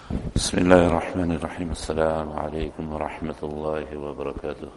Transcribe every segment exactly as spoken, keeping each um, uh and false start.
بسم الله الرحمن الرحيم السلام عليكم ورحمة الله وبركاته.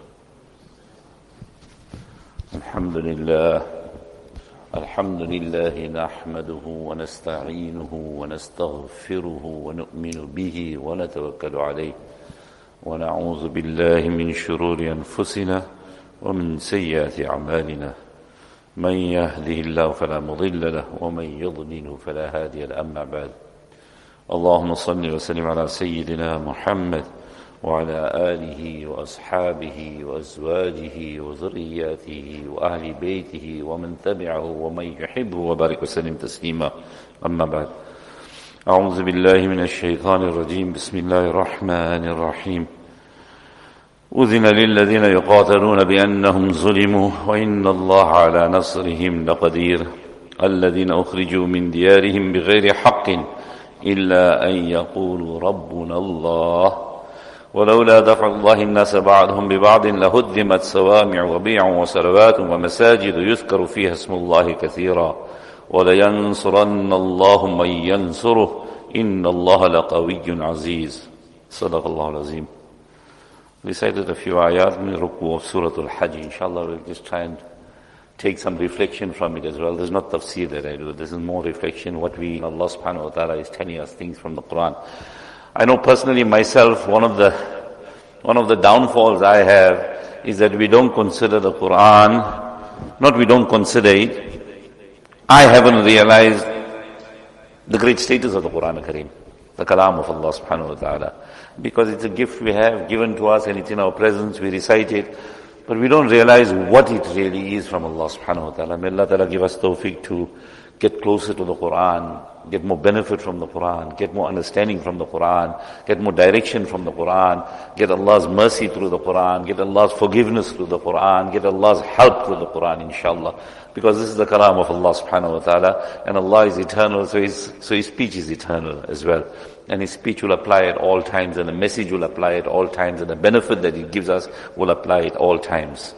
الحمد لله الحمد لله نحمده ونستعينه ونستغفره ونؤمن به ونتوكل عليه ونعوذ بالله من شرور أنفسنا ومن سيئات أعمالنا. من يهده الله فلا مضل له ومن يضلل فلا هادي له. أما بعد، اللهم صل وسلم على سيدنا محمد وعلى آله وأصحابه وأزواجه وذرياته وأهل بيته ومن تبعه ومن يحبه وبارك وسلم تسليما. أما بعد، أعوذ بالله من الشيطان الرجيم. بسم الله الرحمن الرحيم. أذن للذين يقاتلون بأنهم ظلموا وإن الله على نصرهم لقدير. الذين أخرجوا من ديارهم بغير حق إلا أن يقولوا ربنا الله ولولا دفع الله الناس بعضهم ببعض لهدمت صوامع وبيع وصلوات ومساجد يذكر فيها اسم الله كثيرا ولينصرن الله من ينصره إن الله لقوي عزيز. صدق الله العظيم. We recited a few ayat in the ruku of Surah Al-Hajj. Inshallah, we'll just try and take some reflection from it as well. There's not tafsir that I do. This is more reflection, what we, Allah subhanahu wa ta'ala is telling us things from the Quran. I know personally myself, one of the, one of the downfalls I have is that we don't consider the Quran, not we don't consider it. I haven't realized the great status of the Quran Kareem, the kalam of Allah subhanahu wa ta'ala. Because it's a gift we have given to us and it's in our presence, we recite it. But we don't realize what it really is from Allah subhanahu wa ta'ala. May Allah ta'ala give us tawfiq to get closer to the Quran, get more benefit from the Quran, get more understanding from the Quran, get more direction from the Quran, get Allah's mercy through the Quran, get Allah's forgiveness through the Quran, get Allah's help through the Quran, inshallah. Because this is the kalam of Allah subhanahu wa ta'ala, and Allah is eternal, so His, so His speech is eternal as well. And His speech will apply at all times, and the message will apply at all times, and the benefit that He gives us will apply at all times.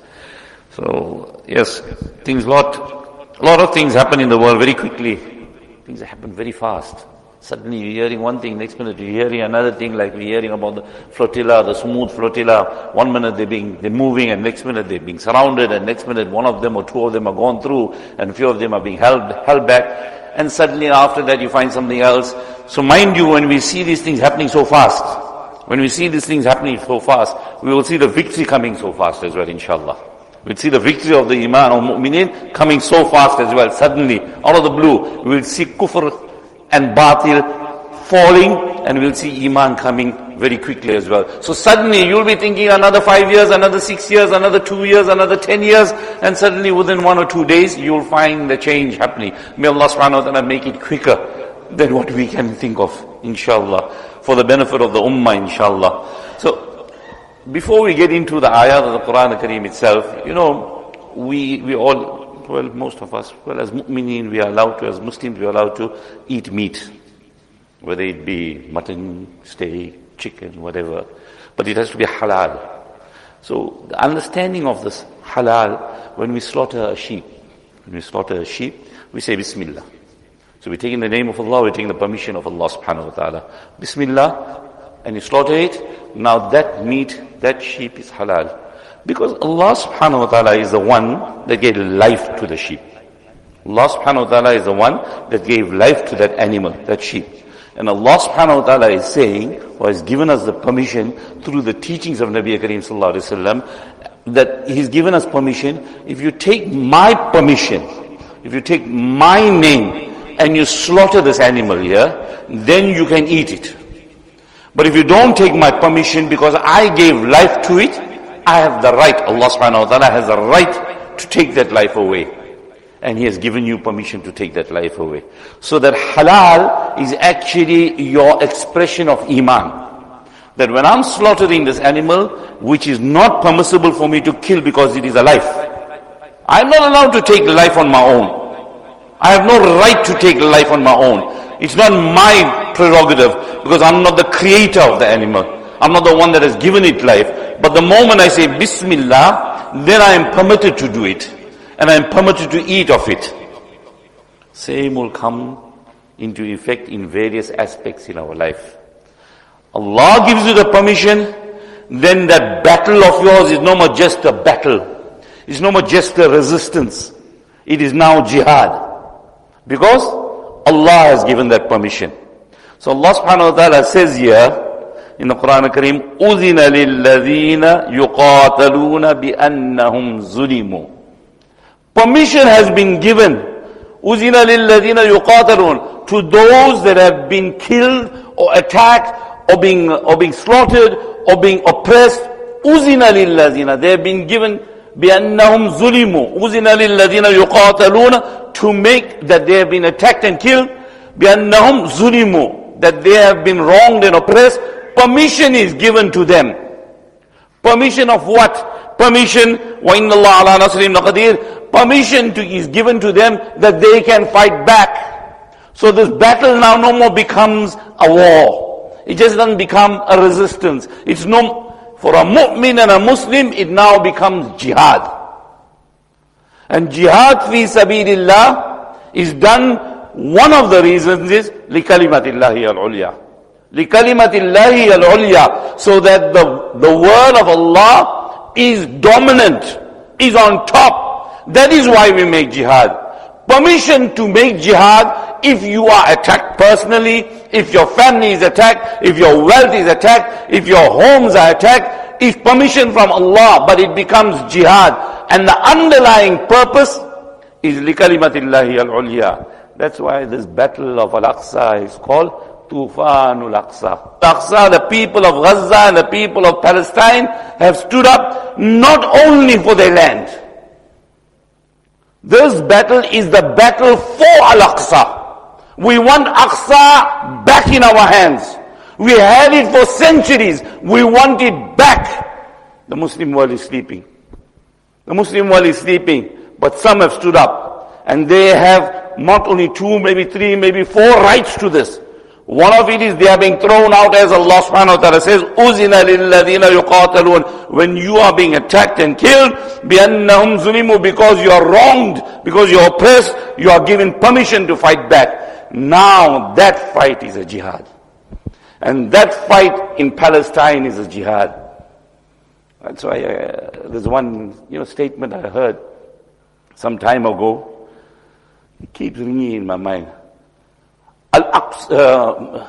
So, yes, things lot, a lot of things happen in the world very quickly. Things happen very fast. Suddenly you're hearing one thing, next minute you're hearing another thing, like we're hearing about the flotilla, the smooth flotilla. One minute they're being, they're moving, and next minute they're being surrounded, and next minute one of them or two of them are gone through, and a few of them are being held, held back. And suddenly after that you find something else. So mind you, when we see these things happening so fast, when we see these things happening so fast, we will see the victory coming so fast as well, inshallah. We'll see the victory of the Iman of Mu'mineen coming so fast as well. Suddenly, out of the blue, we will see kufr and batil falling, and we'll see Iman coming very quickly as well. So suddenly you'll be thinking another five years, another six years, another two years, another ten years, and suddenly within one or two days you'll find the change happening. May Allah subhanahu wa ta'ala make it quicker than what we can think of, inshallah, for the benefit of the ummah, inshallah. So, before we get into the ayat of the Quran Kareem itself, you know, we, we all, well, most of us, well, as mu'mineen, we are allowed to, as Muslims, we are allowed to eat meat. Whether it be mutton, steak, chicken, whatever. But it has to be halal. So, the understanding of this halal, when we slaughter a sheep, when we slaughter a sheep, we say Bismillah. So we're taking the name of Allah, we're taking the permission of Allah subhanahu wa ta'ala. Bismillah, and you slaughter it, now that meat, that sheep is halal. Because Allah subhanahu wa ta'ala is the one that gave life to the sheep. Allah subhanahu wa ta'ala is the one that gave life to that animal, that sheep. And Allah subhanahu wa ta'ala is saying, or has given us the permission through the teachings of Nabi Kareem sallallahu alayhi wa sallam, that He's given us permission, if you take my permission, if you take my name, and you slaughter this animal here, then you can eat it. But if you don't take my permission because I gave life to it, I have the right, Allah subhanahu wa ta'ala has the right to take that life away. And He has given you permission to take that life away. So that halal is actually your expression of iman. That when I'm slaughtering this animal, which is not permissible for me to kill because it is a life, I'm not allowed to take life on my own. I have no right to take life on my own. It's not my prerogative because I'm not the creator of the animal. I'm not the one that has given it life. But the moment I say Bismillah, then I am permitted to do it. And I am permitted to eat of it. Same will come into effect in various aspects in our life. Allah gives you the permission, then that battle of yours is no more just a battle. It's no more just a resistance. It is now jihad. Because Allah has given that permission. So Allah subhanahu wa ta'ala says here in the Quran al-Kareem, أُذِنَ لِلَّذِينَ يُقَاتَلُونَ بِأَنَّهُمْ ظُلِمُوا. Permission has been given. أُذِنَ لِلَّذِينَ يُقَاتَلُونَ, to those that have been killed or attacked or being, or being slaughtered or being oppressed. أُذِنَ لِلَّذِينَ, they have been given بِأَنَّهُمْ ظُلِمُوا. أُذِنَ لِلَّذِينَ يُقَاتَلُونَ, to make that they have been attacked and killed. بِأَنَّهُمْ ظُلِمُوا, that they have been wronged and oppressed. Permission is given to them. Permission of what? Permission, وَإِنَّ اللَّهَ عَلَى نَصْرِهِمْ لَقَدِيرٌ. Permission to, is given to them that they can fight back. So this battle now no more becomes a war. It just doesn't become a resistance. It's no, for a mu'min and a Muslim, it now becomes jihad. And jihad fi sabilillah is done, one of the reasons is لِكَلِمَةِ اللَّهِ الْعُلْيَا. لِكَلِمَةِ اللَّهِ الْعُلْيَا, so that the, the word of Allah is dominant, is on top. That is why we make jihad. Permission to make jihad if you are attacked personally, if your family is attacked, if your wealth is attacked, if your homes are attacked, is permission from Allah, but it becomes jihad. And the underlying purpose is لِكَلِمَةِ اللَّهِ الْعُلْيَا. That's why this battle of Al-Aqsa is called Tufanul Aqsa. Aqsa, the people of Gaza and the people of Palestine have stood up not only for their land. This battle is the battle for Al-Aqsa. We want Aqsa back in our hands. We had it for centuries. We want it back. The Muslim world is sleeping. The Muslim world is sleeping. But some have stood up. And they have not only two, maybe three, maybe four rights to this. One of it is they are being thrown out, as Allah subhanahu wa ta'ala says, أُذِنَ لِلَّذِينَ يُقَاتَلُونَ. When you are being attacked and killed, بِأَنَّهُمْ ظُلِمُوا, because you are wronged, because you are oppressed, you are given permission to fight back. Now that fight is a jihad. And that fight in Palestine is a jihad. That's why uh, there's one you know statement I heard some time ago. It keeps ringing in my mind. Al-Aqsa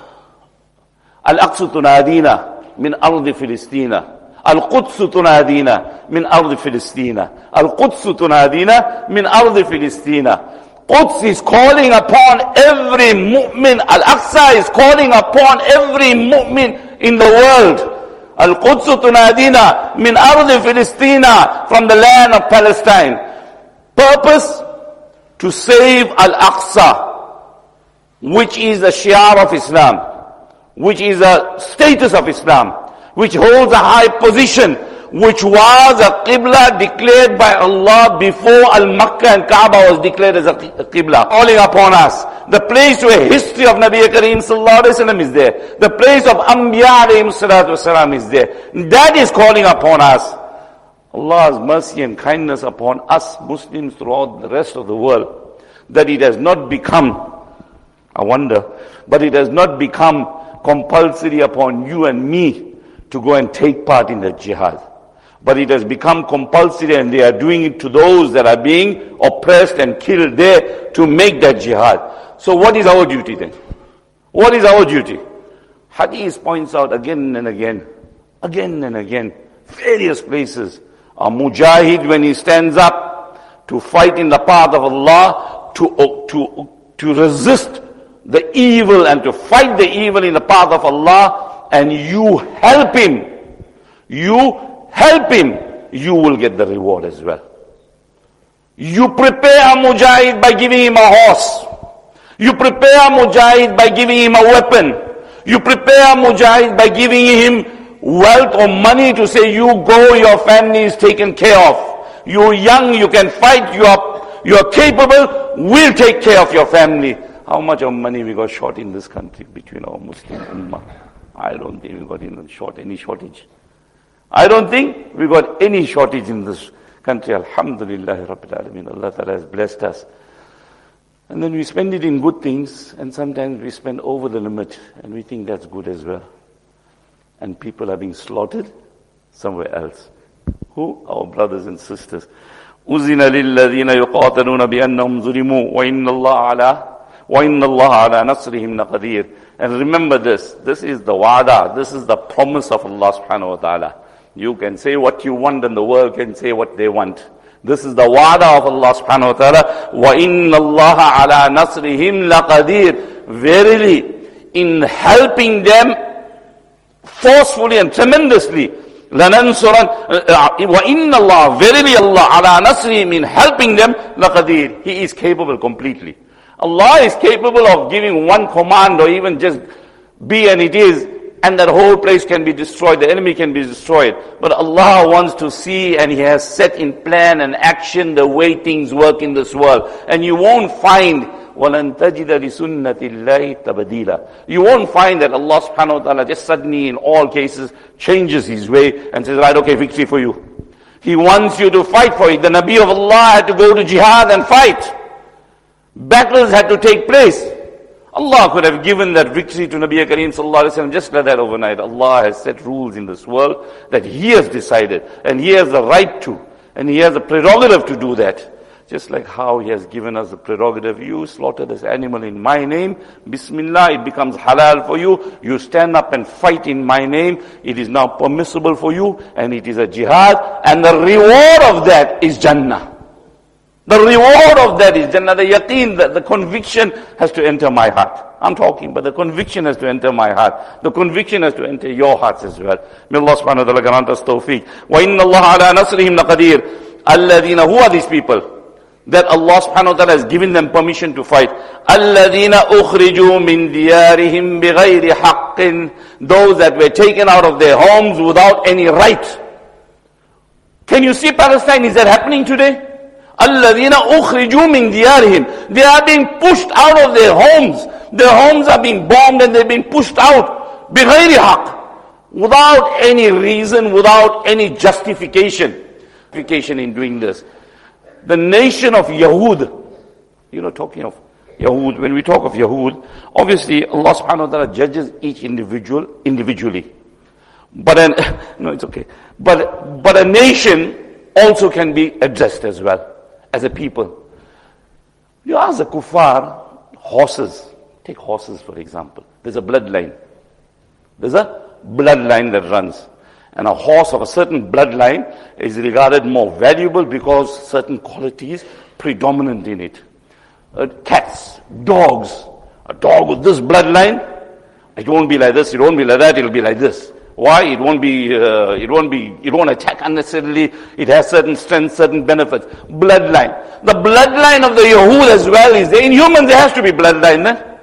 tunadina min ardi Filistina. Al-Quds tunadina min ardi Filistina. Al-Quds tunadina min ardi Filistina. Quds is calling upon every mu'min. Al-Aqsa is calling upon every mu'min in the world. Al-Quds tunadina min ardi Filistina, from the land of Palestine. Purpose? To save Al-Aqsa, which is a shiar of Islam, which is a status of Islam, which holds a high position, which was a Qibla declared by Allah before Al-Makkah and Kaaba was declared as a Qibla. Calling upon us. The place where history of Nabi Kareem Sallallahu Alaihi Wasallam is there. The place of Anbiya Alayhim Salatu Wasalam is there. That is calling upon us. Allah's mercy and kindness upon us Muslims throughout the rest of the world, that it has not become, I wonder, but it has not become compulsory upon you and me to go and take part in the jihad. But it has become compulsory, and they are doing it to those that are being oppressed and killed there to make that jihad. So what is our duty then? What is our duty? Hadith points out again and again, again and again, various places. A mujahid, when he stands up to fight in the path of Allah, to, to, to resist the evil and to fight the evil in the path of Allah, and you help him, you help him, you will get the reward as well. You prepare a mujahid by giving him a horse. You prepare a mujahid by giving him a weapon. You prepare a mujahid by giving him wealth or money to say, you go, your family is taken care of. You're young, you can fight, you are, you are capable, we'll take care of your family. How much of money we got short in this country between our Muslim ummah? I don't think we got in short any shortage. I don't think we got any shortage in this country. Alhamdulillah Rabbil Alameen. Allah Ta'ala has blessed us. And then we spend it in good things, and sometimes we spend over the limit, and we think that's good as well. and people are being slaughtered somewhere else. Who? Our brothers and sisters. أُذِنَ لِلَّذِينَ يُقَاتَلُونَ بِأَنَّهُمْ ظُلِمُوا وَإِنَّ اللَّهَ عَلَى وَإِنَّ اللَّهَ عَلَى نَصْرِهِمْ لَقَدِيرٌ. And remember this, this is the wa'ada, this is the promise of Allah subhanahu wa ta'ala. You can say what you want and the world can say what they want. This is the wa'ada of Allah subhanahu wa ta'ala. وَإِنَّ اللَّهَ عَلَى نَصْرِهِمْ لَقَدِيرٌ. Verily, in helping them forcefully and tremendously, لَنَنْصُرًا وَإِنَّ اللَّهَ, verily Allah, عَلَى نَصْرِهِمْ, in helping them, لَقَدِيرٌ. He is capable completely. Allah is capable of giving one command or even just be and it is, and that whole place can be destroyed, the enemy can be destroyed. But Allah wants to see, and He has set in plan and action the way things work in this world. And you won't find وَلَن تَجِدَ لِسُنَّةِ اللَّهِ تَبْدِيلًا. You won't find that Allah subhanahu wa ta'ala just suddenly in all cases changes His way and says, right, okay, victory for you. He wants you to fight for it. The Nabi of Allah had to go to jihad and fight. Battles had to take place. Allah could have given that victory to Nabi Kareem sallallahu alaihi wasallam just like that overnight. Allah has set rules in this world that He has decided, and He has the right to, and He has the prerogative to do that. Just like how He has given us the prerogative, you slaughter this animal in my name, Bismillah, it becomes halal for you. You stand up and fight in my name, it is now permissible for you, and it is a jihad, and the reward of that is Jannah. The reward of that is Jannah. The yaqeen, the, the conviction has to enter my heart. I'm talking, but the conviction has to enter my heart. The conviction has to enter your hearts as well. May Allah subhanahu wa ta'ala grant us tawfiq. وَإِنَّ اللَّهَ عَلَى نَصْرِهِمْ لَقَدِيرٌ. الَّذِينَ, who are these people that Allah subhanahu wa ta'ala has given them permission to fight? الَّذِينَ أُخْرِجُوا مِنْ دِيَارِهِمْ بِغَيْرِ حَقٍّ. Those that were taken out of their homes without any right. Can you see Palestine? Is that happening today? الَّذِينَ أُخْرِجُوا مِنْ دِيَارِهِمْ. They are being pushed out of their homes. Their homes are being bombed and they're being pushed out. بِغَيْرِ حَقٍّ. Without any reason, without any justification. Justification in doing this. The nation of Yahud, you know, talking of Yahud, when we talk of Yahud, obviously Allah subhanahu wa ta'ala judges each individual individually. But an, no, it's okay. But, but a nation also can be addressed as well. As a people. You ask the kuffar, horses. Take horses for example. There's a bloodline. There's a bloodline that runs. And a horse of a certain bloodline is regarded more valuable because certain qualities predominant in it. Uh, cats, dogs. A dog with this bloodline, it won't be like this, it won't be like that, it'll be like this. Why? It won't be, uh, it won't be, it won't attack unnecessarily. It has certain strengths, certain benefits. Bloodline. The bloodline of the Yahud as well is there. In humans there has to be bloodline, then.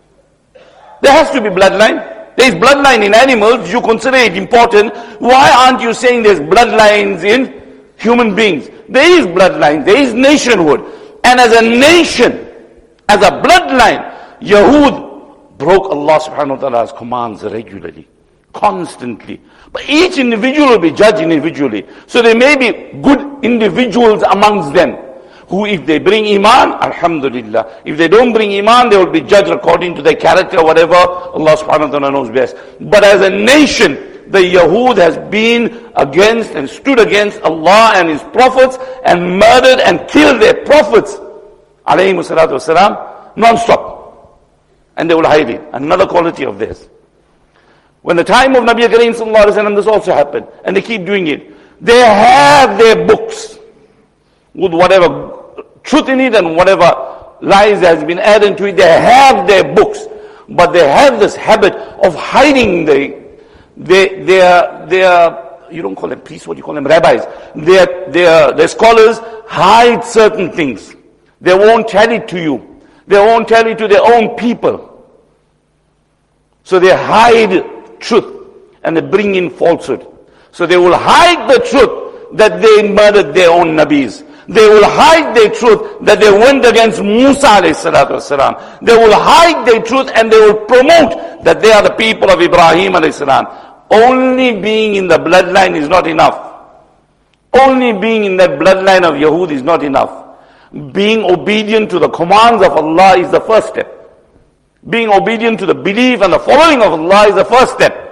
There has to be bloodline. There is bloodline in animals. You consider it important. Why aren't you saying there's bloodlines in human beings? There is bloodline. There is nationhood. And as a nation, as a bloodline, Yahud broke Allah subhanahu wa ta'ala's commands regularly. Constantly. But each individual will be judged individually. So there may be good individuals amongst them, who if they bring Iman, Alhamdulillah. If they don't bring Iman, they will be judged according to their character or whatever. Allah subhanahu wa ta'ala knows best. But as a nation, the Yahud has been against and stood against Allah and His prophets and murdered and killed their prophets, alayhimu salatu wasalam, non-stop. And they will hide it. Another quality of theirs. When the time of Nabi Kareem sallallahu alaihi wasallam, this also happened. And they keep doing it. They have their books with whatever truth in it and whatever lies has been added to it. They have their books. But they have this habit of hiding the, they, their, their, you don't call them priests, what do you call them? Rabbis. Their, their, their scholars hide certain things. They won't tell it to you. They won't tell it to their own people. So they hide truth and they bring in falsehood. So they will hide the truth that they murdered their own Nabis. They will hide their truth that they went against Musa alayhi salatu wasalam. They will hide their truth and they will promote that they are the people of Ibrahim alayhi salam. Only being in the bloodline is not enough. Only being in that bloodline of Yahud is not enough. Being obedient to the commands of Allah is the first step. Being obedient to the belief and the following of Allah is the first step.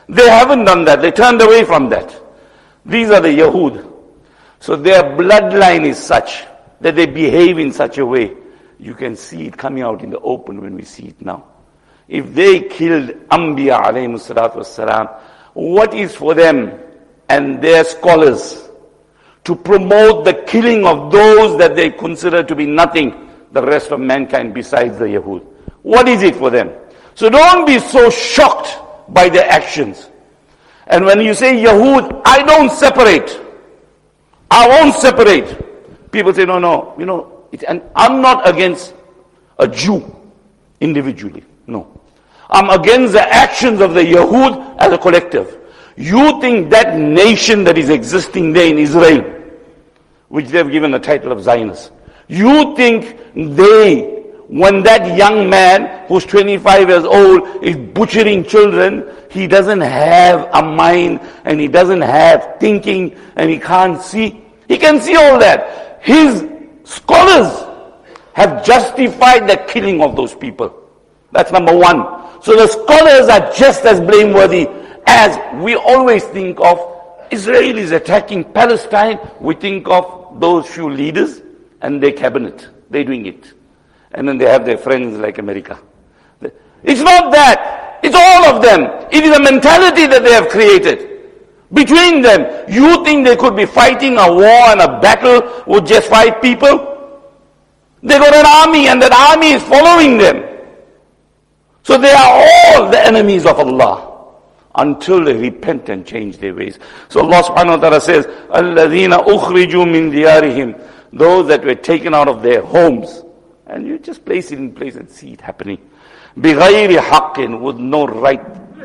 They haven't done that. They turned away from that. These are the Yahud. So their bloodline is such that they behave in such a way. You can see it coming out in the open when we see it now. If they killed Anbiya alayhimu salatu wassalam, what is for them and their scholars to promote the killing of those that they consider to be nothing, the rest of mankind besides the Yahud? What is it for them? So don't be so shocked by their actions. And when you say Yahud, I don't separate. I won't separate. People say, no, no, you know, it, and I'm not against a Jew individually. No. I'm against the actions of the Yahud as a collective. You think that nation that is existing there in Israel, which they've given the title of Zionists, you think they, when that young man who's twenty-five years old is butchering children, he doesn't have a mind and he doesn't have thinking and he can't see? He can see all that. His scholars have justified the killing of those people. That's number one. So the scholars are just as blameworthy as we always think of Israel is attacking Palestine. We think of those few leaders and their cabinet. They're doing it. And then they have their friends like America. It's not that. It's all of them. It is a mentality that they have created. Between them, you think they could be fighting a war and a battle with just five people? They got an army and that army is following them. So they are all the enemies of Allah until they repent and change their ways. So Allah subhanahu wa ta'ala says, الَّذِينَ أُخْرِجُوا مِنْ دِيَارِهِمْ, those that were taken out of their homes. And you just place it in place and see it happening. بِغَيْرِ حَقٍّ, with no right.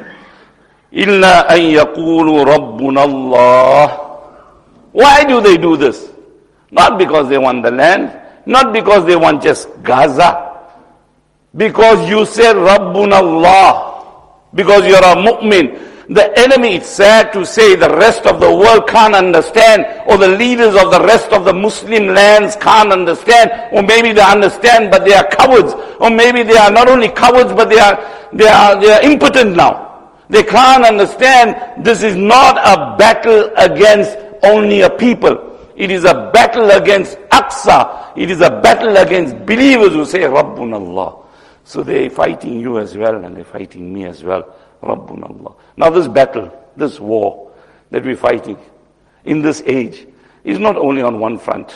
إِلَّا أَن يَقُولُوا رَبُّنَا اللَّهِ. Why do they do this? Not because they want the land, not because they want just Gaza. Because you say Rabbuna Allah, because you're a mu'min. The enemy, it's sad to say, the rest of the world can't understand, or the leaders of the rest of the Muslim lands can't understand, or maybe they understand but they are cowards, or maybe they are not only cowards but they are they are they are impotent now. They can't understand this is not a battle against only a people. It is a battle against Aqsa. It is a battle against believers who say Rabbuna Allah. So they're fighting you as well, and they're fighting me as well. Rabbuna Allah. Now this battle, this war that we're fighting in this age is not only on one front.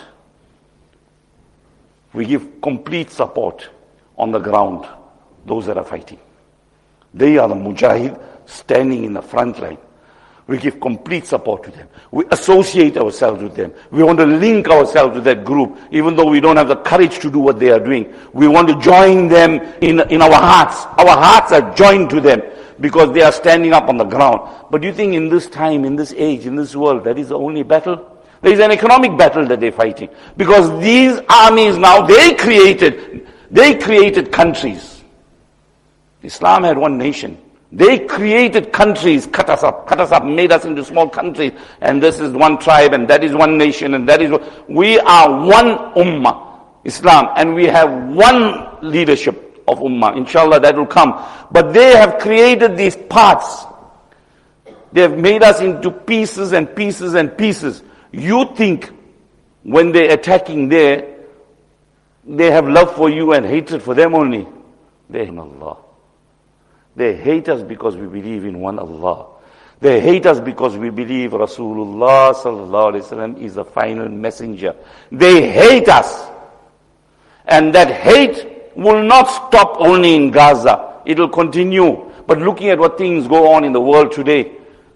We give complete support on the ground, those that are fighting. They are the mujahid standing in the front line. We give complete support to them. We associate ourselves with them. We want to link ourselves with that group, even though we don't have the courage to do what they are doing. We want to join them in, in our hearts. Our hearts are joined to them because they are standing up on the ground. But do you think in this time, in this age, in this world, that is the only battle? There is an economic battle that they're fighting. Because these armies now, they created, they created countries. Islam had one nation. They created countries, cut us up, cut us up, made us into small countries, and this is one tribe, and that is one nation, and that is one. We are one ummah, Islam, and we have one leadership of ummah. Inshallah, that will come. But they have created these parts. They have made us into pieces and pieces and pieces. You think when they're attacking there, they have love for you and hatred for them only. They hate Allah. They hate us because we believe in one Allah. They hate us because we believe Rasulullah sallallahu alaihi wasallam is the final messenger. They hate us. And that hate will not stop only in Gaza. It will continue. But looking at what things go on in the world today,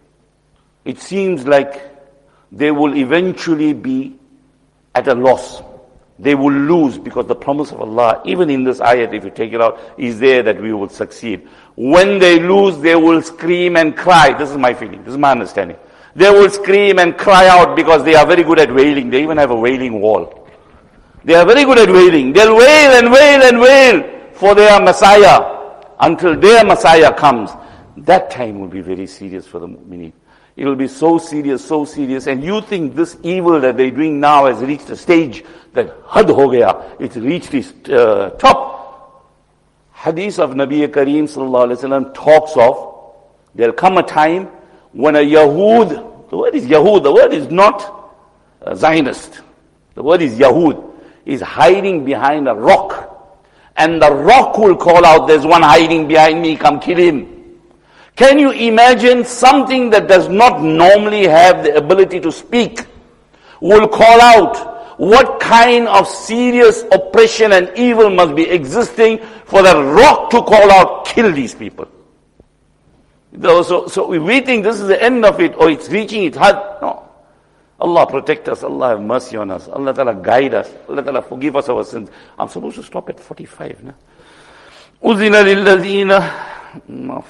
it seems like they will eventually be at a loss. They will lose because the promise of Allah, even in this ayat, if you take it out, is there that we will succeed. When they lose, they will scream and cry. This is my feeling. This is my understanding. They will scream and cry out because they are very good at wailing. They even have a wailing wall. They are very good at wailing. They'll wail and wail and wail for their Messiah until their Messiah comes. That time will be very serious for the mu'mineen. It will be so serious, so serious. And you think this evil that they're doing now has reached a stage that had ho gaya, it's reached its uh, top. Hadith of Nabi Kareem sallallahu alaihi wasallam talks of There'll come a time when a Yahud, the word is Yahud, the word is not a Zionist. The word is Yahud, is hiding behind a rock. And the rock will call out, there's one hiding behind me, come kill him. Can you imagine something that does not normally have the ability to speak will call out? What kind of serious oppression and evil must be existing for the rock to call out, kill these people? So, so we think this is the end of it, or it's reaching its heart. No. Allah protect us, Allah have mercy on us, Allah Ta'ala guide us, Allah Ta'ala forgive us our sins. I'm supposed to stop at forty-five. No? أذن للذين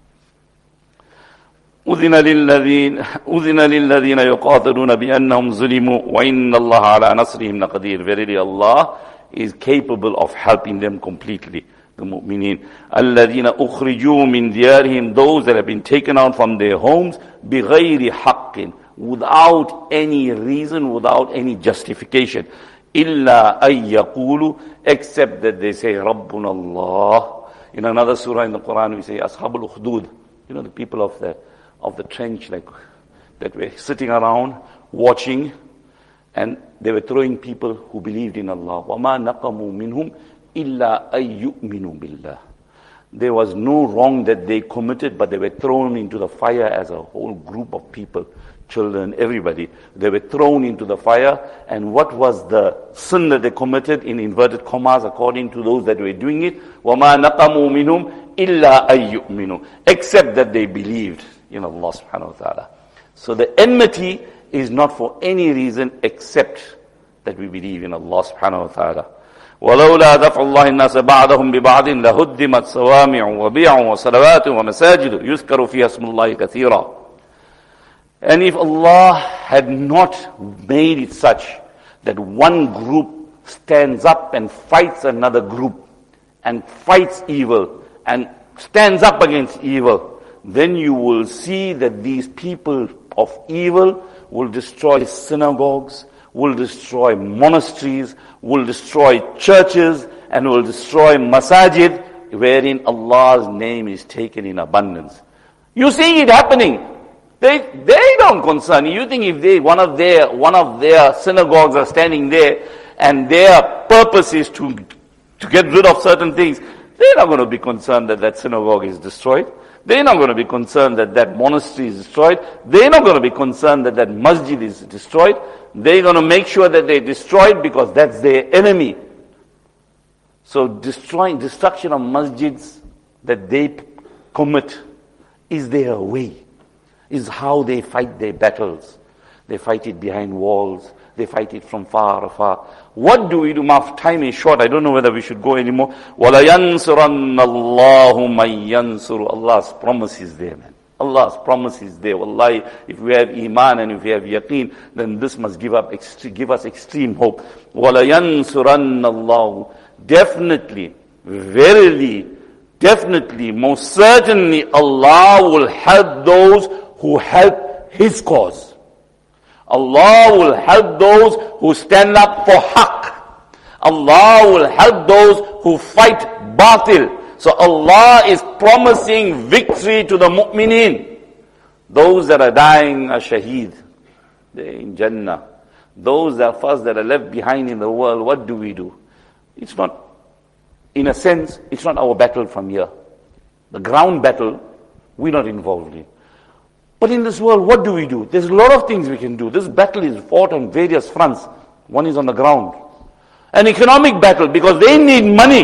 أذن للذين أذن للذين يقاتلون بأنهم ظلموا وإن الله على نصرهم لقدير. Verily Allah is capable of helping them completely. The mu'mineen. الذين أخرجوا من ديارهم, those that have been taken out from their homes بغير حق, without any reason, without any justification. إلا أن يقولوا, except that they say ربنا الله. In another surah in the Quran we say أصحاب الأخدود, you know, the people of the of the trench, like that were sitting around watching, and they were throwing people who believed in Allah. وَمَا نَقَمُوا مِنْهُمْ إِلَّا أَن يُؤْمِنُوا بِاللَّهِ. There was no wrong that they committed, but they were thrown into the fire as a whole group of people, children, everybody. They were thrown into the fire, and what was the sin that they committed, in inverted commas, according to those that were doing it? وَمَا نَقَمُوا مِنْهُمْ إِلَّا أَن يُؤْمِنُوا, except that they believed in Allah subhanahu wa ta'ala. So the enmity is not for any reason except that we believe in Allah subhanahu wa ta'ala. وَلَوْلَا دَفْعُ اللَّهِ النَّاسَ بَعْضَهُمْ بِبَعْضٍ لَهُدِّمَتْ صَوَامِعُ وَبِيعٌ وَصَلَوَاتٌ وَمَسَاجِدُ يُذْكَرُ فِيهَا اسْمُ اللَّهِ كَثِيرًا. And if Allah had not made it such that one group stands up and fights another group and fights evil and stands up against evil, then you will see that these people of evil will destroy synagogues, will destroy monasteries, will destroy churches, and will destroy masajid, wherein Allah's name is taken in abundance. You see it happening. They they don't concern you. You think if they one of their one of their synagogues are standing there and their purpose is to to get rid of certain things, they're not going to be concerned that that synagogue is destroyed. They're not going to be concerned that that monastery is destroyed. They're not going to be concerned that that masjid is destroyed. They're going to make sure that they're destroyed because that's their enemy. So destroying, destruction of masjids that they commit is their way, is how they fight their battles. They fight it behind walls. They fight it from far afar. What do we do? My time is short. I don't know whether we should go anymore. وَلَيَنْصُرَنَّ اللَّهُ مَنْ يَنْصُرُ. Allah's promise is there, man. Allah's promise is there. Wallahi, if we have iman and if we have yaqeen, then this must give up, give us extreme hope. وَلَيَنْصُرَنَّ اللَّهُ. Definitely, verily, definitely, most certainly, Allah will help those who help His cause. Allah will help those who stand up for haqq. Allah will help those who fight batil. So Allah is promising victory to the mu'mineen. Those that are dying are shaheed. They're in Jannah. Those that are first that are left behind in the world, what do we do? It's not, in a sense, it's not our battle from here. The ground battle, we're not involved in. But in this world, what do we do? There's a lot of things we can do. This battle is fought on various fronts. One is on the ground. An economic battle, because they need money.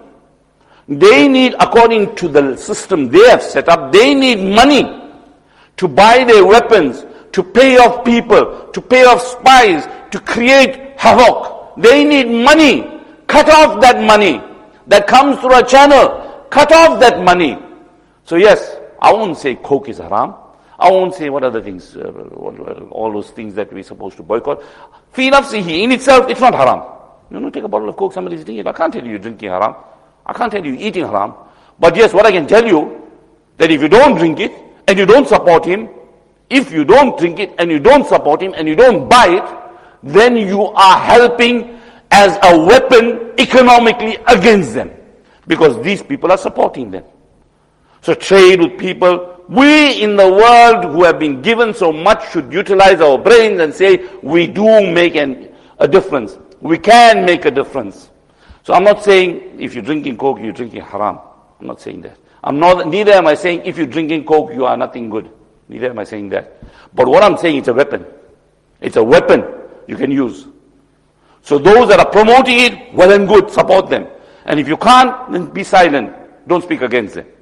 They need, according to the system they have set up, they need money to buy their weapons, to pay off people, to pay off spies, to create havoc. They need money. Cut off that money that comes through a channel. Cut off that money. So yes, I won't say coke is haram. I won't say what other things, uh, all those things that we're supposed to boycott. Fi nafsihi, in itself, it's not haram. You know, take a bottle of coke, somebody's drinking it. I can't tell you you're drinking haram. I can't tell you you're eating haram. But yes, what I can tell you, that if you don't drink it, and you don't support him, if you don't drink it, and you don't support him, and you don't buy it, then you are helping as a weapon economically against them. Because these people are supporting them. So trade with people we in the world who have been given so much should utilize our brains and say, we do make an, a difference. We can make a difference. So I'm not saying if you're drinking Coke, you're drinking haram. I'm not saying that. I'm not, neither am I saying if you're drinking Coke, you are nothing good. Neither am I saying that. But what I'm saying, it's a weapon. It's a weapon you can use. So those that are promoting it, well and good, support them. And if you can't, then be silent. Don't speak against them.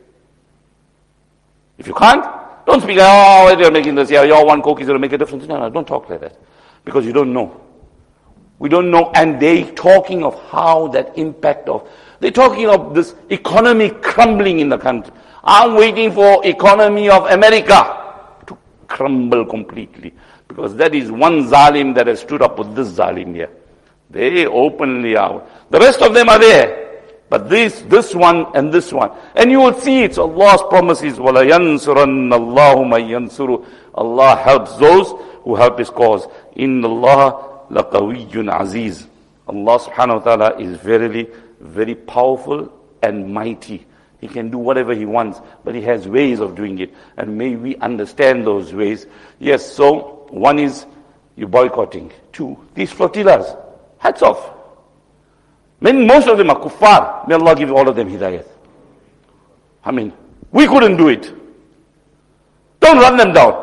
If you can't, don't speak, oh, they're making this, yeah, your one Coke is going to make a difference. No, no, don't talk like that. Because you don't know. We don't know. And they talking of how that impact of, they're talking of this economy crumbling in the country. I'm waiting for economy of America to crumble completely. Because that is one zalim that has stood up with this zalim here. They openly are. The rest of them are there. But this, this one and this one. And you will see it's Allah's promises. وَلَيَنْصُرَنَّ اللَّهُ مَنْ يَنْصُرُ. Allah helps those who help His cause. إِنَّ اللَّهَ لَقَوِيٌّ عَزِيزٌ. Allah subhanahu wa ta'ala is verily very powerful and mighty. He can do whatever He wants, but He has ways of doing it. And may we understand those ways. Yes, so one is you boycotting. Two, these flotillas. Hats off. Many, most of them are kuffar. May Allah give all of them hidayat. I mean, we couldn't do it. Don't run them down.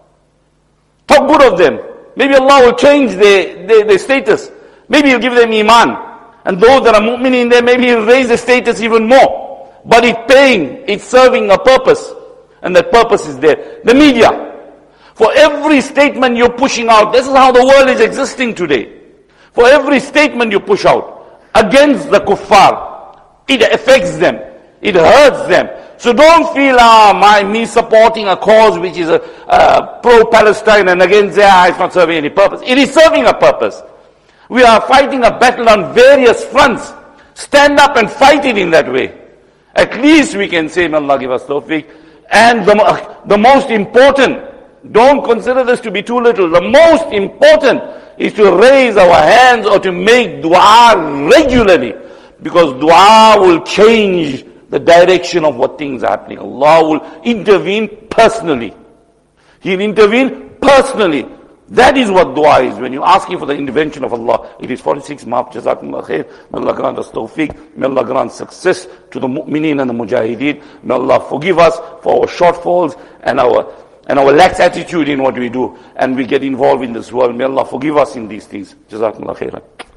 Talk good of them. Maybe Allah will change their, their, their status. Maybe He'll give them iman. And those that are mu'minin there, maybe He'll raise their status even more. But it's paying, it's serving a purpose. And that purpose is there. The media. For every statement you're pushing out, this is how the world is existing today. For every statement you push out against the kuffar, it affects them. It hurts them. So don't feel, ah, my, me supporting a cause which is a, uh, pro-Palestine and against there, ah, it's not serving any purpose. It is serving a purpose. We are fighting a battle on various fronts. Stand up and fight it in that way. At least we can say, may Allah give us tawfiq. And the, the most important, don't consider this to be too little. The most important is to raise our hands or to make dua regularly. Because dua will change the direction of what things are happening. Allah will intervene personally. He'll intervene personally. That is what dua is. When you're asking for the intervention of Allah, it is forty-six mark. Jazakumullah khair. May Allah grant us tawfiq. May Allah grant success to the mu'mineen and the mujahideen. May Allah forgive us for our shortfalls and our and our lax attitude in what we do. And we get involved in this world. May Allah forgive us in these things. Jazakumullah khairan.